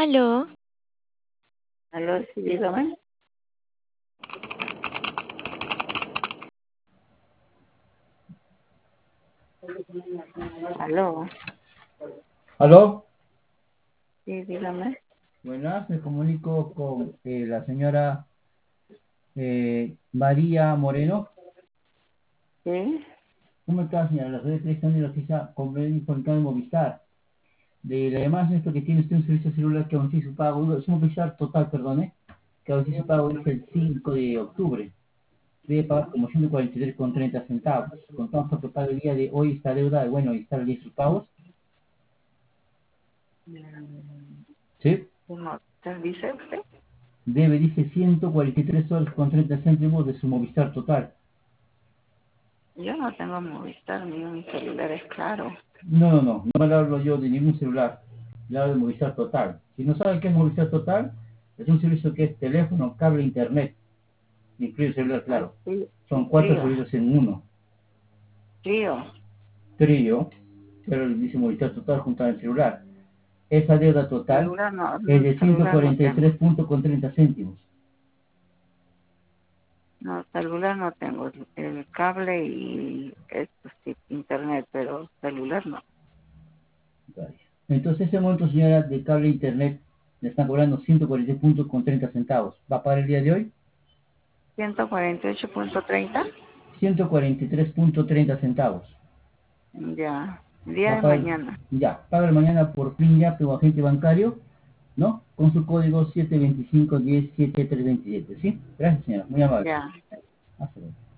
Aló, Aló, sí, dígame. Aló, ¿Aló? sí, dígame. Buenas, me comunico con la señora María Moreno. Sí, ¿Cómo está, señora? La red de televisión de la oficina convenio con el Movistar. De la llamada es esto que tiene usted un servicio celular que aún sí su pago, es un Movistar total, perdone, que aún sí su pago es el 5 de octubre. Debe pagar como 143,30 centavos. Contamos con que pague el día de hoy esta deuda, bueno, y está el día de sus pagos. ¿Sí? ¿cómo te dice usted? Debe, dice, 143 soles con 30 céntimos de su Movistar total. Yo no tengo Movistar, ni mi celular es claro. No le hablo yo de ningún celular, le hablo de Movistar Total. Si no saben qué es Movistar Total, es un servicio que es teléfono, cable, internet, incluye celular, Ay, claro. sí, Son cuatro trío, servicios en uno. trío. Trillo, pero le dice Movistar Total junto al celular. Esa deuda total Celular no, es de celular no tengo. 143,30 céntimos. No, celular no tengo. El cable y esto sí, internet, pero celular no. Vale. Entonces, ese monto, señora, de cable e internet, le están cobrando 143,30 centavos. ¿Va a pagar el día de hoy? 148,30. 143,30 centavos. Ya, día Va a de pagar, mañana. ya, paga mañana por PIN ya, o agente bancario, ¿no? Con su código 725107327, ¿sí? Gracias, señora, muy amable. Ya. Hasta luego.